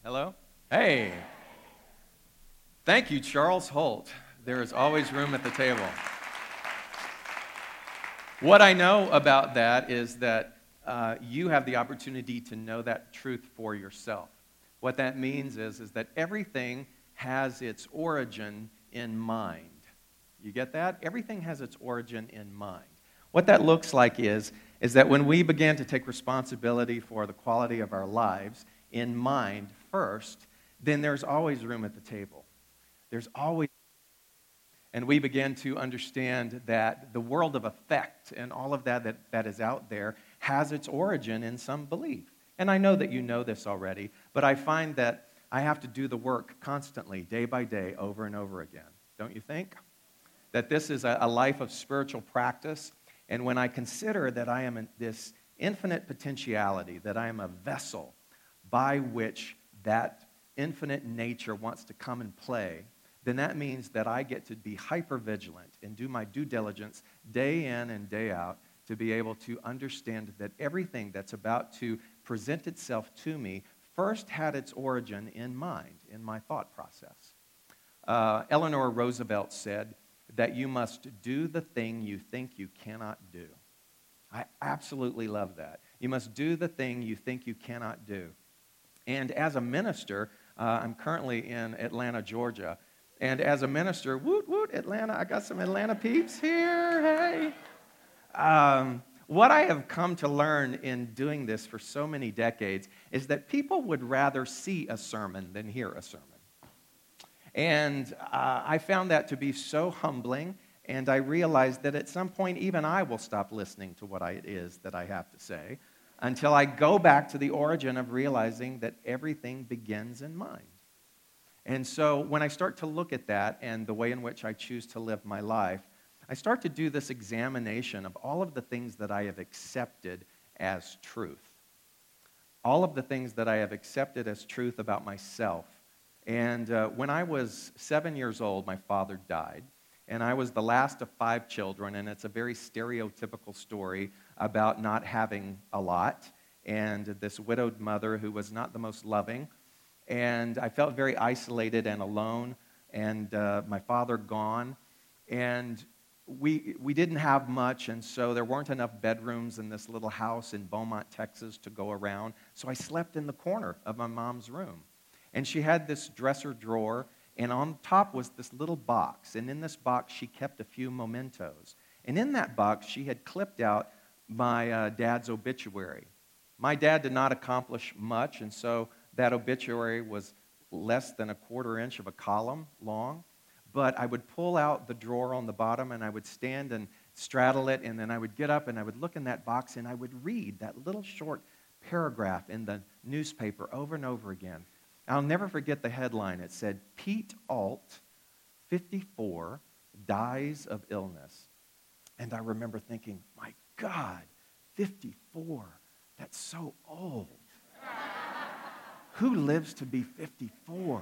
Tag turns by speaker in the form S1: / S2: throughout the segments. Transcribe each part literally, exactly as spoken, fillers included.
S1: Hello? Hey. Thank you, Charles Holt. There is always room at the table. What I know about that is that uh, you have the opportunity to know that truth for yourself. What that means is, is that everything has its origin in mind. You get that? Everything has its origin in mind. What that looks like is, is that when we begin to take responsibility for the quality of our lives in mind first, then there's always room at the table. There's always, and we begin to understand that the world of effect and all of that, that that is out there has its origin in some belief. And I know that you know this already, but I find that I have to do the work constantly, day by day, over and over again. Don't you think? That this is a, a life of spiritual practice. And when I consider that I am in this infinite potentiality, that I am a vessel by which that infinite nature wants to come and play, then that means that I get to be hyper-vigilant and do my due diligence day in and day out to be able to understand that everything that's about to present itself to me first had its origin in mind, in my thought process. Uh, Eleanor Roosevelt said that you must do the thing you think you cannot do. I absolutely love that. You must do the thing you think you cannot do. And as a minister, uh, I'm currently in Atlanta, Georgia. And as a minister, woot, woot, Atlanta, I got some Atlanta peeps here, hey. Um, what I have come to learn in doing this for so many decades is that people would rather see a sermon than hear a sermon. And uh, I found that to be so humbling, and I realized that at some point even I will stop listening to what I, it is that I have to say until I go back to the origin of realizing that everything begins in mind. And so when I start to look at that and the way in which I choose to live my life, I start to do this examination of all of the things that I have accepted as truth. All of the things that I have accepted as truth about myself. And uh, when I was seven years old, my father died. And I was the last of five children, and it's a very stereotypical story about not having a lot, and this widowed mother who was not the most loving. And I felt very isolated and alone, and uh, my father gone. And we we didn't have much, and so there weren't enough bedrooms in this little house in Beaumont, Texas to go around. So I slept in the corner of my mom's room. And she had this dresser drawer, and on top was this little box. And in this box, she kept a few mementos. And in that box, she had clipped out my uh, dad's obituary. My dad did not accomplish much, and so that obituary was less than a quarter inch of a column long. But I would pull out the drawer on the bottom, and I would stand and straddle it, and then I would get up, and I would look in that box, and I would read that little short paragraph in the newspaper over and over again. I'll never forget the headline. It said, Pete Alt, fifty-four, dies of illness. And I remember thinking, my God, fifty-four, that's so old. Who lives to be fifty-four?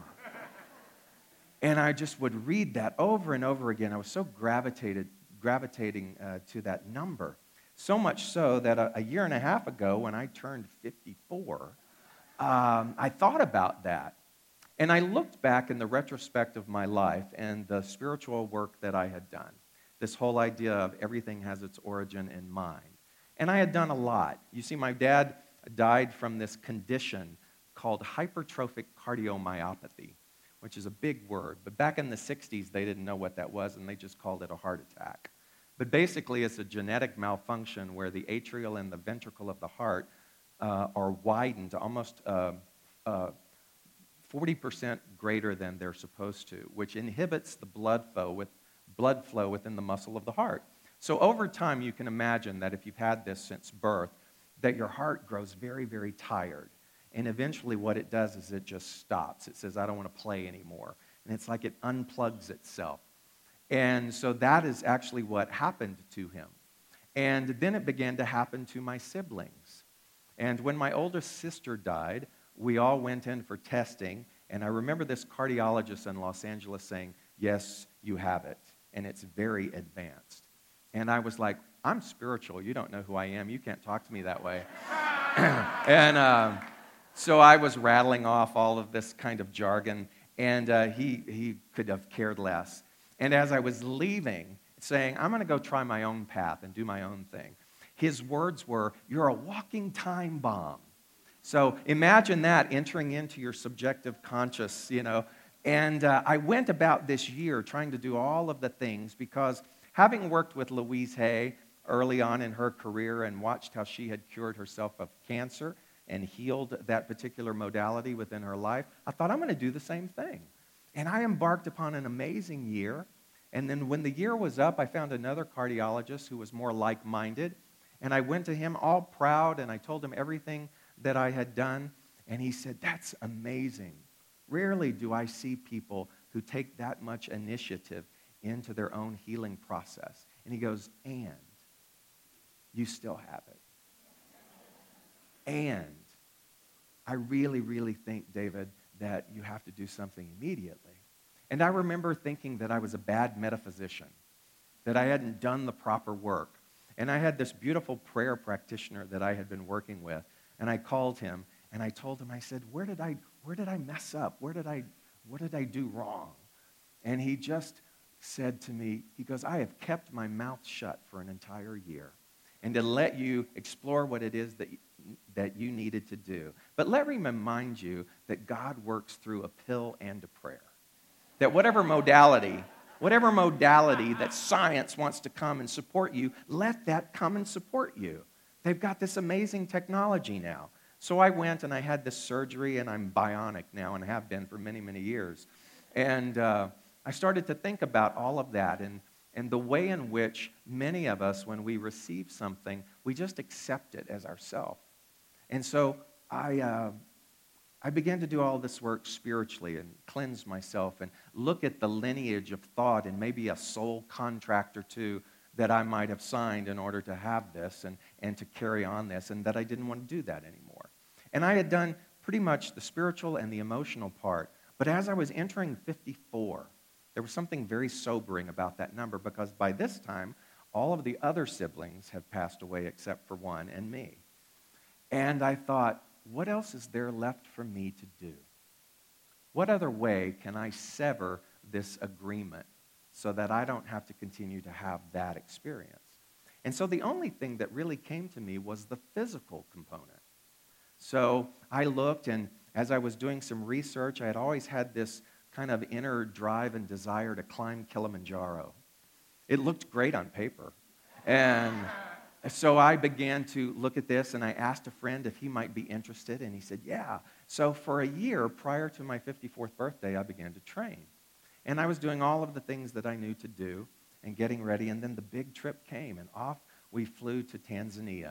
S1: And I just would read that over and over again. I was so gravitated, gravitating uh, to that number. So much so that a, a year and a half ago, when I turned fifty-four, Um, I thought about that, and I looked back in the retrospect of my life and the spiritual work that I had done, this whole idea of everything has its origin in mind. And I had done a lot. You see, my dad died from this condition called hypertrophic cardiomyopathy, which is a big word. But back in the sixties, they didn't know what that was, and they just called it a heart attack. But basically, it's a genetic malfunction where the atrial and the ventricle of the heart Uh, are widened almost uh, uh, forty percent greater than they're supposed to, which inhibits the blood flow, with, blood flow within the muscle of the heart. So over time, you can imagine that if you've had this since birth, that your heart grows very, very tired. And eventually what it does is it just stops. It says, I don't want to play anymore. And it's like it unplugs itself. And so that is actually what happened to him. And then it began to happen to my siblings. And when my oldest sister died, we all went in for testing, and I remember this cardiologist in Los Angeles saying, yes, you have it, and it's very advanced. And I was like, I'm spiritual. You don't know who I am. You can't talk to me that way. and uh, So I was rattling off all of this kind of jargon, and uh, he, he could have cared less. And as I was leaving, saying, I'm going to go try my own path and do my own thing, his words were, you're a walking time bomb. So imagine that entering into your subjective conscious, you know. And uh, I went about this year trying to do all of the things because having worked with Louise Hay early on in her career and watched how she had cured herself of cancer and healed that particular modality within her life, I thought, I'm going to do the same thing. And I embarked upon an amazing year. And then when the year was up, I found another cardiologist who was more like-minded. And I went to him all proud, and I told him everything that I had done. And he said, that's amazing. Rarely do I see people who take that much initiative into their own healing process. And he goes, and you still have it. And I really, really think, David, that you have to do something immediately. And I remember thinking that I was a bad metaphysician, that I hadn't done the proper work. And I had this beautiful prayer practitioner that I had been working with, and I called him, and I told him, I said, where did I, where did I mess up? Where did I, what did I do wrong? And he just said to me, he goes, I have kept my mouth shut for an entire year, and to let you explore what it is that that you needed to do. But let me remind you that God works through a pill and a prayer. That whatever modality, whatever modality that science wants to come and support you, let that come and support you. They've got this amazing technology now. So I went and I had this surgery, and I'm bionic now and have been for many, many years. And uh, I started to think about all of that and, and the way in which many of us, when we receive something, we just accept it as ourselves. And so I, uh, I began to do all this work spiritually and cleanse myself and look at the lineage of thought and maybe a soul contract or two that I might have signed in order to have this and, and to carry on this, and that I didn't want to do that anymore. And I had done pretty much the spiritual and the emotional part. But as I was entering fifty-four, there was something very sobering about that number, because by this time, all of the other siblings have passed away except for one and me. And I thought, what else is there left for me to do? What other way can I sever this agreement so that I don't have to continue to have that experience? And so the only thing that really came to me was the physical component. So I looked, and as I was doing some research, I had always had this kind of inner drive and desire to climb Kilimanjaro. It looked great on paper. And so I began to look at this, and I asked a friend if he might be interested, and he said, yeah. So for a year prior to my fifty-fourth birthday, I began to train. And I was doing all of the things that I knew to do and getting ready, and then the big trip came, and off we flew to Tanzania.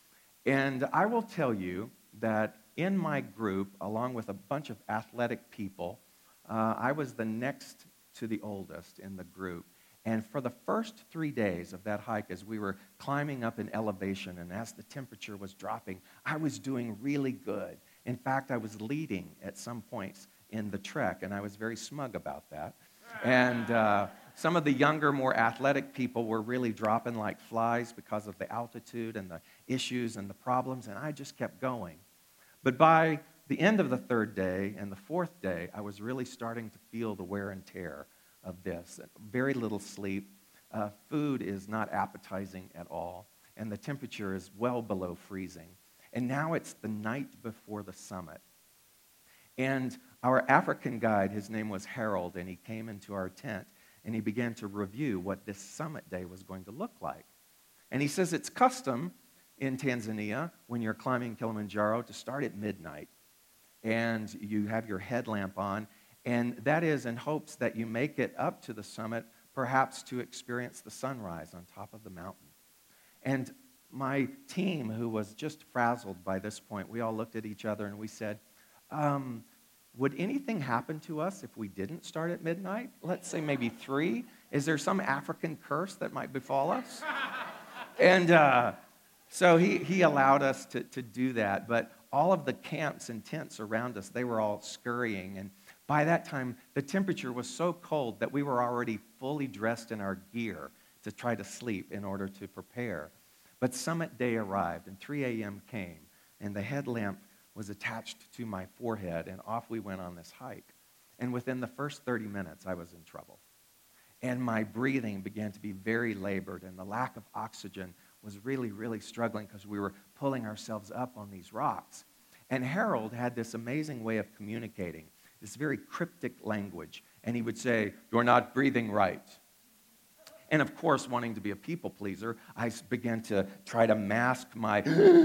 S1: And I will tell you that in my group, along with a bunch of athletic people, uh, I was the next to the oldest in the group. And for the first three days of that hike, as we were climbing up in elevation and as the temperature was dropping, I was doing really good. In fact, I was leading at some points in the trek, and I was very smug about that. And uh, some of the younger, more athletic people were really dropping like flies because of the altitude and the issues and the problems, and I just kept going. But by the end of the third day and the fourth day, I was really starting to feel the wear and tear of this. Very little sleep. Uh, food is not appetizing at all, and the temperature is well below freezing. And now it's the night before the summit. And our African guide, his name was Harold, and he came into our tent, and he began to review what this summit day was going to look like. And he says it's custom in Tanzania, when you're climbing Kilimanjaro, to start at midnight. And you have your headlamp on, and that is in hopes that you make it up to the summit, perhaps to experience the sunrise on top of the mountain. And my team, who was just frazzled by this point, we all looked at each other and we said, um, would anything happen to us if we didn't start at midnight? Let's say maybe three. Is there some African curse that might befall us? And uh, so he, he allowed us to, to do that. But all of the camps and tents around us, they were all scurrying. And by that time, the temperature was so cold that we were already fully dressed in our gear to try to sleep in order to prepare. But summit day arrived, and three a.m. came, and the headlamp was attached to my forehead, and off we went on this hike. And within the first thirty minutes, I was in trouble. And my breathing began to be very labored, and the lack of oxygen was really, really struggling because we were pulling ourselves up on these rocks. And Harold had this amazing way of communicating, this very cryptic language. And he would say, "You're not breathing right." And of course, wanting to be a people pleaser, I began to try to mask my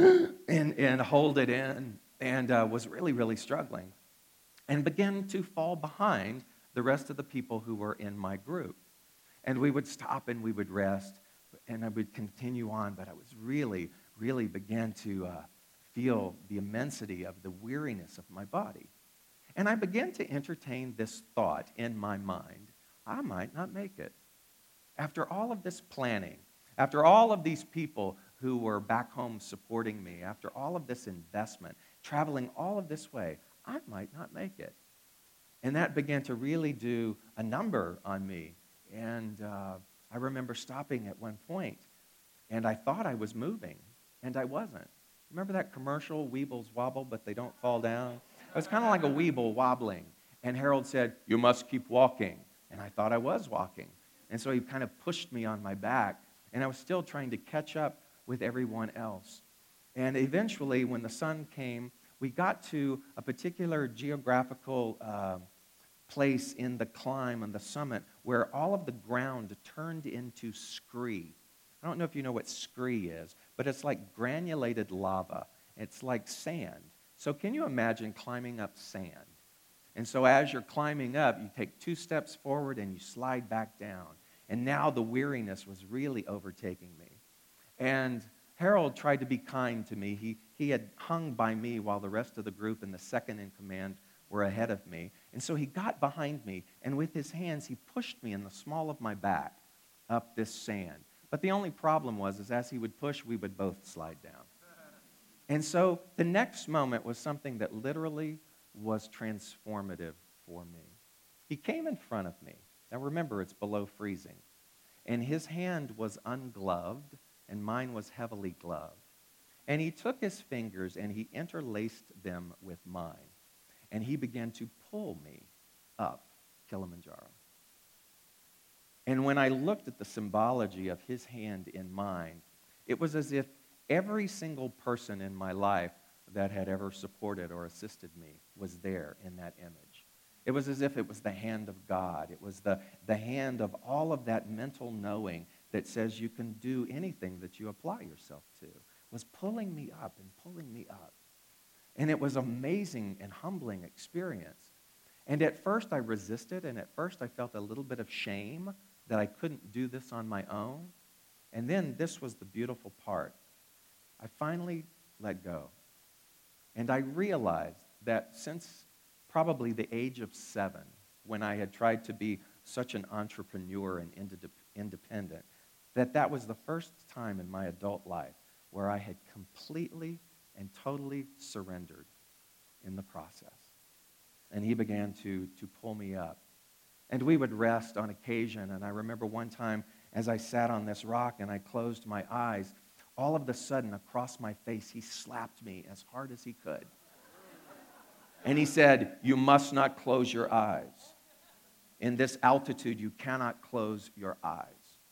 S1: and, and hold it in, and uh, was really, really struggling. And began to fall behind the rest of the people who were in my group. And we would stop and we would rest, and I would continue on, but I was really, really began to uh, feel the immensity of the weariness of my body. And I began to entertain this thought in my mind: I might not make it. After all of this planning, after all of these people who were back home supporting me, after all of this investment, traveling all of this way, I might not make it. And that began to really do a number on me. And uh, I remember stopping at one point, and I thought I was moving, and I wasn't. Remember that commercial, Weebles wobble, but they don't fall down? It was kind of like a Weeble wobbling. And Harold said, "You must keep walking." And I thought I was walking. And so he kind of pushed me on my back, and I was still trying to catch up with everyone else. And eventually, when the sun came, we got to a particular geographical uh, place in the climb on the summit where all of the ground turned into scree. I don't know if you know what scree is, but it's like granulated lava. It's like sand. So can you imagine climbing up sand? And so as you're climbing up, you take two steps forward and you slide back down. And now the weariness was really overtaking me. And Harold tried to be kind to me. He, he had hung by me while the rest of the group and the second in command were ahead of me. And so he got behind me, and with his hands, he pushed me in the small of my back up this sand. But the only problem was, is as he would push, we would both slide down. And so the next moment was something that literally was transformative for me. He came in front of me. Now remember, it's below freezing. And his hand was ungloved, and mine was heavily gloved. And he took his fingers and he interlaced them with mine. And he began to pull me up Kilimanjaro. And when I looked at the symbology of his hand in mine, it was as if every single person in my life that had ever supported or assisted me was there in that image. It was as if it was the hand of God. It was the, the hand of all of that mental knowing that says you can do anything that you apply yourself to. It was pulling me up and pulling me up. And it was an amazing and humbling experience. And at first I resisted, and at first I felt a little bit of shame that I couldn't do this on my own. And then this was the beautiful part. I finally let go. And I realized that since probably the age of seven, when I had tried to be such an entrepreneur and independent, that that was the first time in my adult life where I had completely and totally surrendered in the process. And he began to, to pull me up. And we would rest on occasion. And I remember one time as I sat on this rock and I closed my eyes, all of a sudden across my face, he slapped me as hard as he could. And he said, "You must not close your eyes. In this altitude, you cannot close your eyes."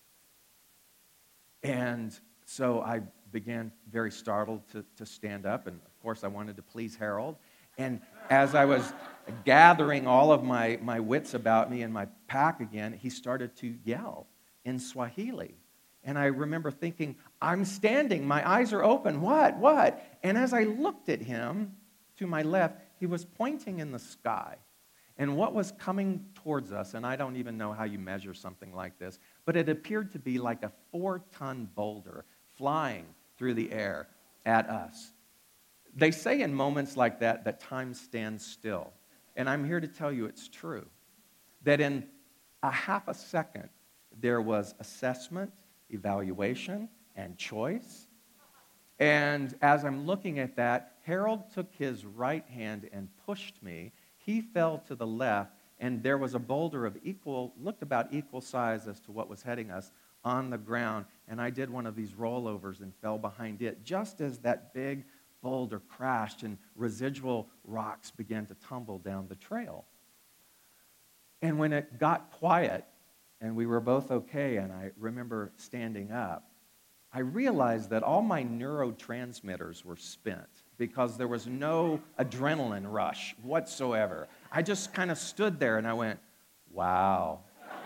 S1: And so I began very startled to, to stand up. And of course, I wanted to please Harold. And as I was gathering all of my, my wits about me and my pack again, he started to yell in Swahili. And I remember thinking, I'm standing, my eyes are open, what, what? And as I looked at him to my left, he was pointing in the sky. And what was coming towards us, and I don't even know how you measure something like this, but it appeared to be like a four-ton boulder flying through the air at us. They say in moments like that that time stands still. And I'm here to tell you it's true. That in a half a second, there was assessment, evaluation, and choice. And as I'm looking at that, Harold took his right hand and pushed me. He fell to the left, and there was a boulder of equal, looked about equal size as to what was heading us on the ground. And I did one of these rollovers and fell behind it, just as that big boulder crashed and residual rocks began to tumble down the trail. And when it got quiet and we were both okay, and I remember standing up, I realized that all my neurotransmitters were spent because there was no adrenaline rush whatsoever. I just kind of stood there and I went, wow.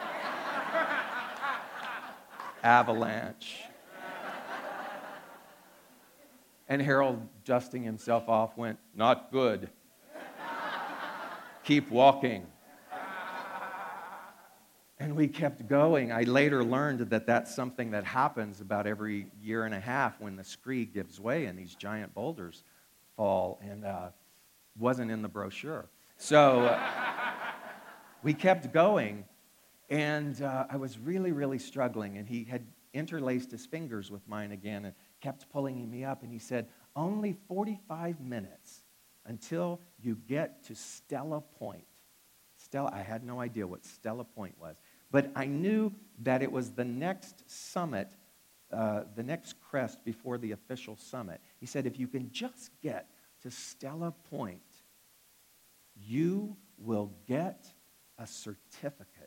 S1: Avalanche. And Harold, dusting himself off, went, not good. Keep walking. And we kept going. I later learned that that's something that happens about every year and a half when the scree gives way and these giant boulders fall, and uh, wasn't in the brochure. So uh, we kept going, and uh, I was really, really struggling, and he had interlaced his fingers with mine again and kept pulling me up, and he said, only forty-five minutes until you get to Stella Point. Stella, I had no idea what Stella Point was, but I knew that it was the next summit, uh, the next crest before the official summit. He said, if you can just get to Stella Point, you will get a certificate.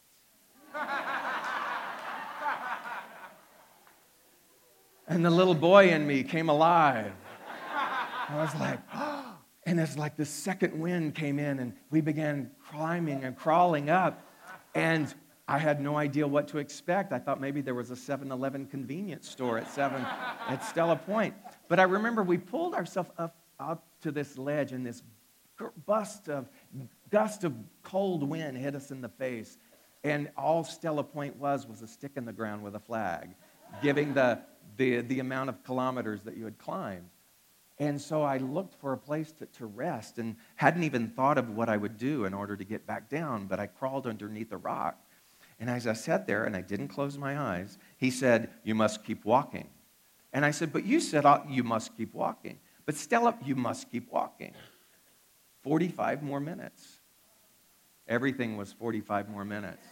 S1: And the little boy in me came alive. I was like, oh. And it's like the second wind came in, and we began climbing and crawling up. And I had no idea what to expect. I thought maybe there was a seven eleven convenience store at seven at Stella Point. But I remember we pulled ourselves up, up to this ledge, and this bust of, gust of cold wind hit us in the face. And all Stella Point was was a stick in the ground with a flag, giving the, the, the amount of kilometers that you had climbed. And so I looked for a place to, to rest and hadn't even thought of what I would do in order to get back down, but I crawled underneath a rock. And as I sat there and I didn't close my eyes, he said, you must keep walking. And I said, but you said uh, you must keep walking. But Stella, you must keep walking. forty-five more minutes. Everything was forty-five more minutes.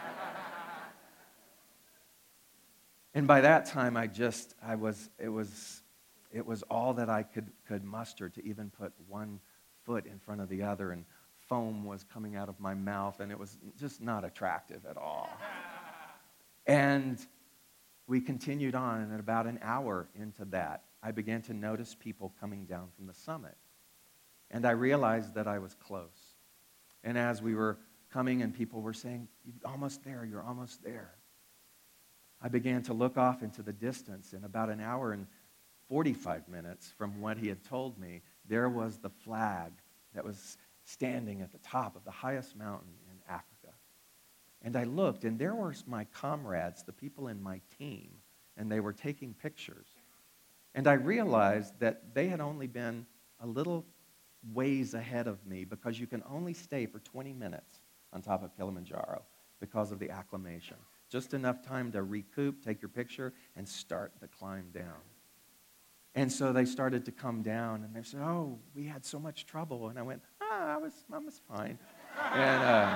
S1: And by that time, I just, I was, it was... It was all that I could, could muster to even put one foot in front of the other, and foam was coming out of my mouth, and it was just not attractive at all. And we continued on, and about an hour into that, I began to notice people coming down from the summit. And I realized that I was close. And as we were coming and people were saying, you're almost there, you're almost there, I began to look off into the distance, and about an hour and forty-five minutes from what he had told me, there was the flag that was standing at the top of the highest mountain in Africa. And I looked, and there were my comrades, the people in my team, and they were taking pictures. And I realized that they had only been a little ways ahead of me, because you can only stay for twenty minutes on top of Kilimanjaro because of the acclimation. Just enough time to recoup, take your picture, and start the climb down. And so they started to come down, and they said, oh, we had so much trouble. And I went, ah, I was, I was fine. and, uh,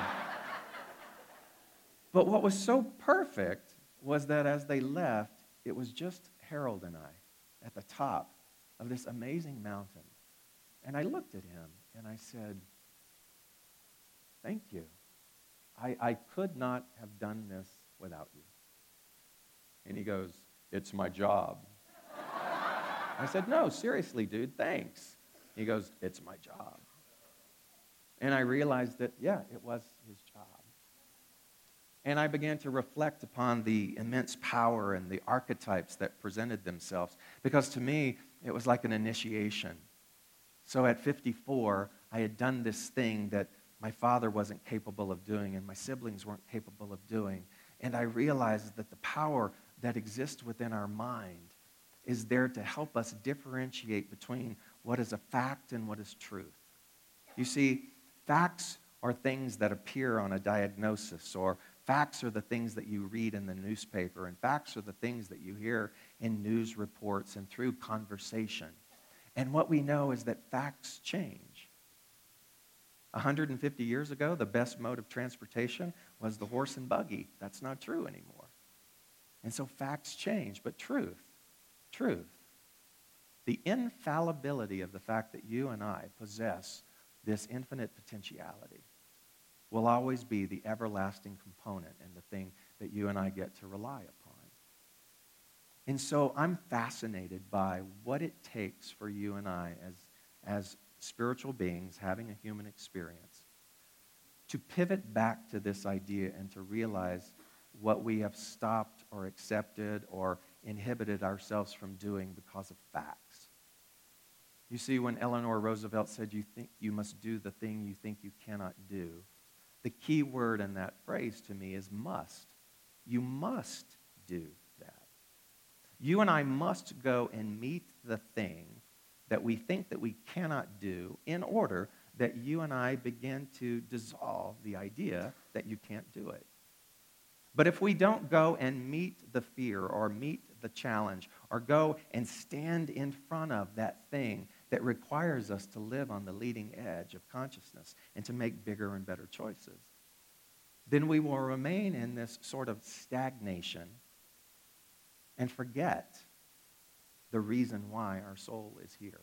S1: but what was so perfect was that as they left, it was just Harold and I at the top of this amazing mountain. And I looked at him, and I said, thank you. I, I could not have done this without you. And he goes, it's my job. I said, no, seriously, dude, thanks. He goes, it's my job. And I realized that, yeah, it was his job. And I began to reflect upon the immense power and the archetypes that presented themselves, because to me, it was like an initiation. So at fifty-four, I had done this thing that my father wasn't capable of doing and my siblings weren't capable of doing. And I realized that the power that exists within our mind is there to help us differentiate between what is a fact and what is truth. You see, facts are things that appear on a diagnosis, or facts are the things that you read in the newspaper, and facts are the things that you hear in news reports and through conversation. And what we know is that facts change. one hundred fifty years ago, the best mode of transportation was the horse and buggy. That's not true anymore. And so facts change, but truth, truth the infallibility of the fact that you and I possess this infinite potentiality will always be the everlasting component and the thing that you and I get to rely upon. And so I'm fascinated by what it takes for you and I as, as spiritual beings having a human experience to pivot back to this idea and to realize what we have stopped or accepted or inhibited ourselves from doing because of facts. You see, when Eleanor Roosevelt said, you think you must do the thing you think you cannot do, the key word in that phrase to me is must. You must do that. You and I must go and meet the thing that we think that we cannot do in order that you and I begin to dissolve the idea that you can't do it. But if we don't go and meet the fear or meet the challenge or go and stand in front of that thing that requires us to live on the leading edge of consciousness and to make bigger and better choices, then we will remain in this sort of stagnation and forget the reason why our soul is here.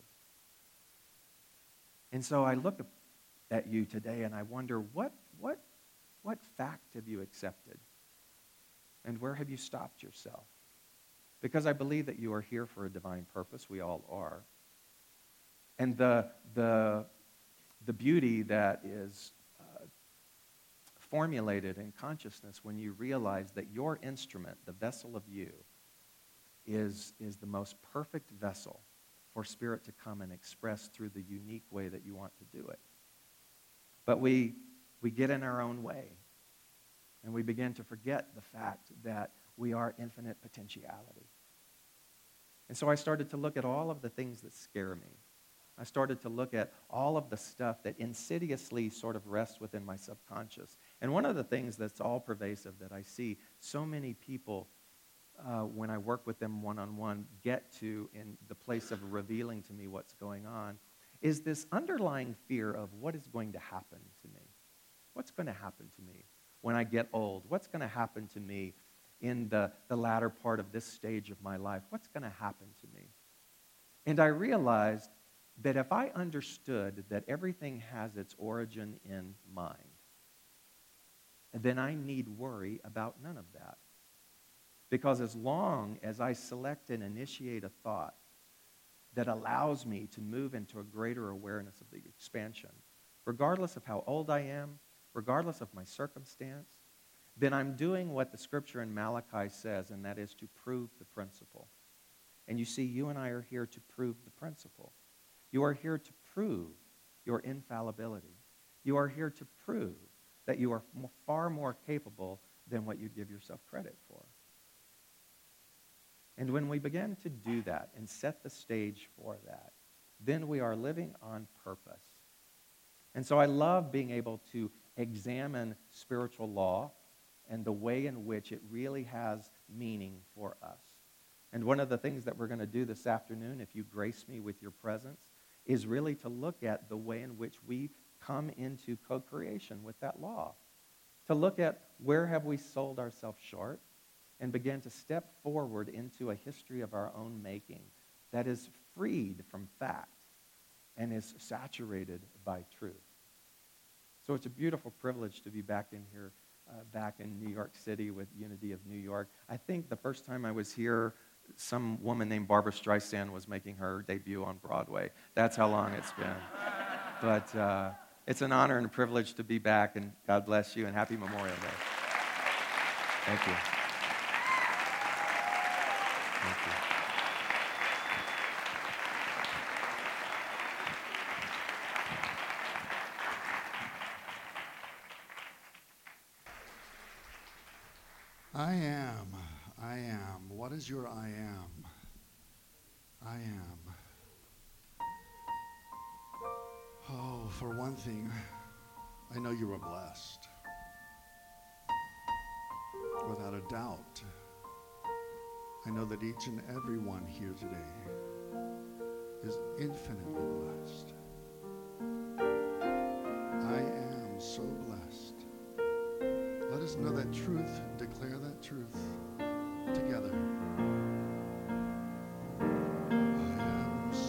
S1: And so I look at you today and I wonder, what, what, what fact have you accepted? And where have you stopped yourself? Because I believe that you are here for a divine purpose. We all are. And the, the, the beauty that is uh, formulated in consciousness when you realize that your instrument, the vessel of you, is, is the most perfect vessel for Spirit to come and express through the unique way that you want to do it. But we, we get in our own way. And we begin to forget the fact that we are infinite potentiality. And so I started to look at all of the things that scare me. I started to look at all of the stuff that insidiously sort of rests within my subconscious. And one of the things that's all pervasive that I see so many people, uh, when I work with them one-on-one, get to in the place of revealing to me what's going on, is this underlying fear of what is going to happen to me. What's going to happen to me when I get old? What's going to happen to me in the, the latter part of this stage of my life? What's going to happen to me? And I realized that if I understood that everything has its origin in mind, then I need worry about none of that. Because as long as I select and initiate a thought that allows me to move into a greater awareness of the expansion, regardless of how old I am, regardless of my circumstance, then I'm doing what the scripture in Malachi says, and that is to prove the principle. And you see, you and I are here to prove the principle. You are here to prove your infallibility. You are here to prove that you are far more capable than what you give yourself credit for. And when we begin to do that and set the stage for that, then we are living on purpose. And so I love being able to examine spiritual law and the way in which it really has meaning for us. And one of the things that we're going to do this afternoon, if you grace me with your presence, is really to look at the way in which we come into co-creation with that law. To look at where have we sold ourselves short and begin to step forward into a history of our own making that is freed from fact and is saturated by truth. So it's a beautiful privilege to be back in here, uh, back in New York City with Unity of New York. I think the first time I was here, some woman named Barbara Streisand was making her debut on Broadway. That's how long it's been. But uh, it's an honor and a privilege to be back, and God bless you, and happy Memorial Day. Thank you. Thank you.
S2: I am, I am. What is your I am? I am. Oh, for one thing, I know you are blessed. Without a doubt. I know that each and every one here today is infinitely blessed. I am so blessed. Let us know that truth, declare that truth together. I am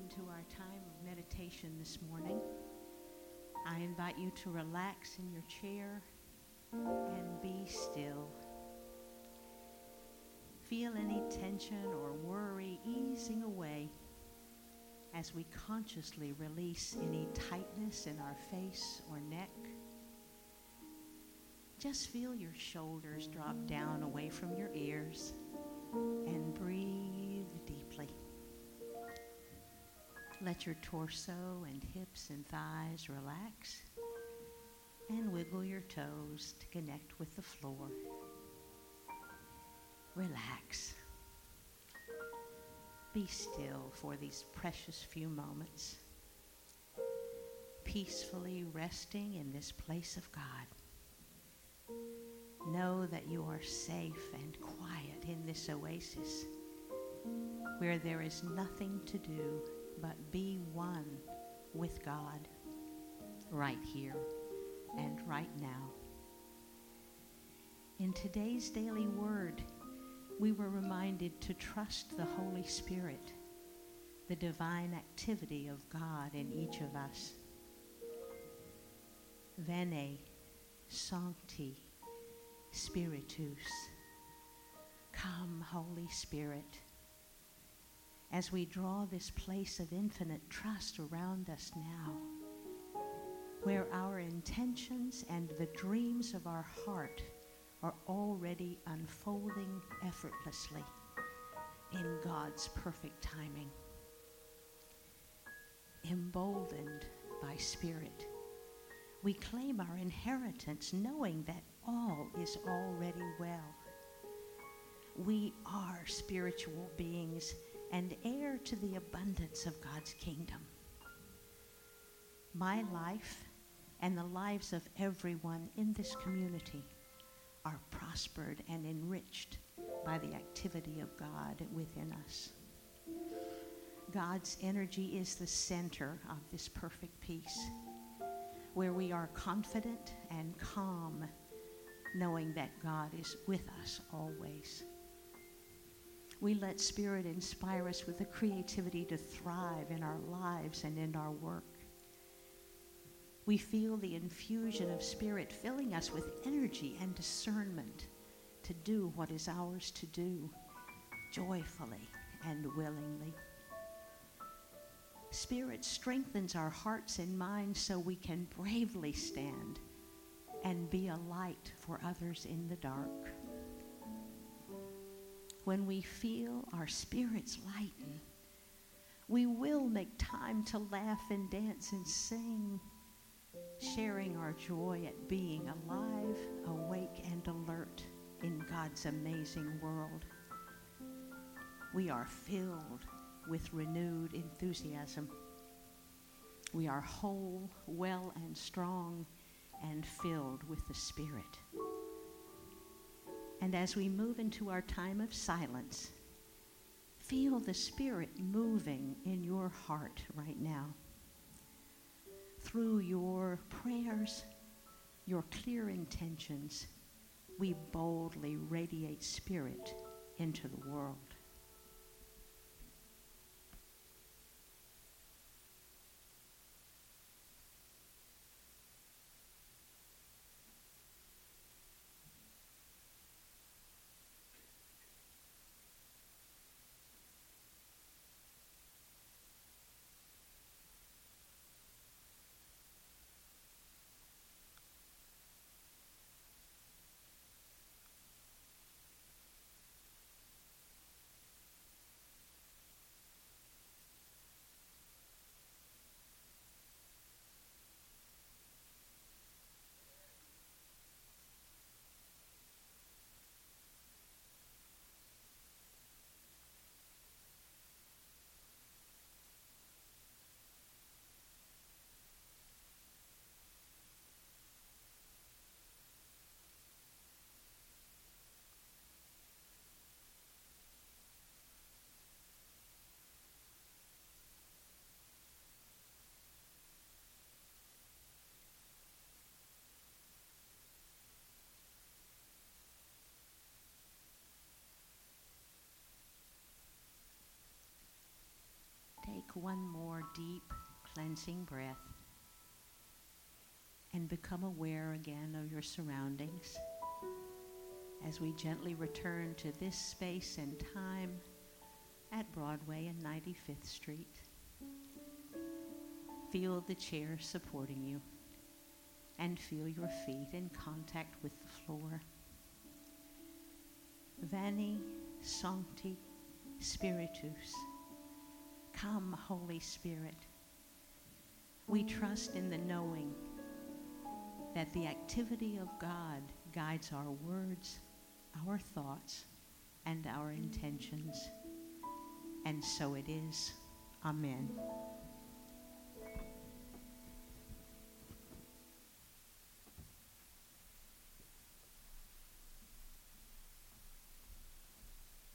S3: into our time of meditation this morning, I invite you to relax in your chair and be still. Feel any tension or worry easing away as we consciously release any tightness in our face or neck. Just feel your shoulders drop down away from your ears and breathe deeply. Let your torso and hips and thighs relax and wiggle your toes to connect with the floor. Relax. Be still for these precious few moments, peacefully resting in this place of God. Know that you are safe and quiet in this oasis where there is nothing to do but be one with God right here and right now. In today's daily word, we were reminded to trust the Holy Spirit, the divine activity of God in each of us. Veni, Sancti, Spiritus. Come, Holy Spirit. As we draw this place of infinite trust around us now, where our intentions and the dreams of our heart are already unfolding effortlessly in God's perfect timing. Emboldened by Spirit, we claim our inheritance, knowing that all is already well. We are spiritual beings and heir to the abundance of God's kingdom. My life and the lives of everyone in this community are prospered and enriched by the activity of God within us. God's energy is the center of this perfect peace, where we are confident and calm, knowing that God is with us always. We let Spirit inspire us with the creativity to thrive in our lives and in our work. We feel the infusion of Spirit filling us with energy and discernment to do what is ours to do, joyfully and willingly. Spirit strengthens our hearts and minds so we can bravely stand and be a light for others in the dark. When we feel our spirits lighten, we will make time to laugh and dance and sing, sharing our joy at being alive, awake, and alert in God's amazing world. We are filled with renewed enthusiasm. We are whole, well, and strong, and filled with the Spirit. And as we move into our time of silence, feel the Spirit moving in your heart right now. Through your prayers, your clear intentions, we boldly radiate Spirit into the world. Take one more deep, cleansing breath and become aware again of your surroundings as we gently return to this space and time at Broadway and ninety-fifth Street. Feel the chair supporting you and feel your feet in contact with the floor. Veni Sancti Spiritus. Come, Holy Spirit. We trust in the knowing that the activity of God guides our words, our thoughts, and our intentions. And so it is. Amen.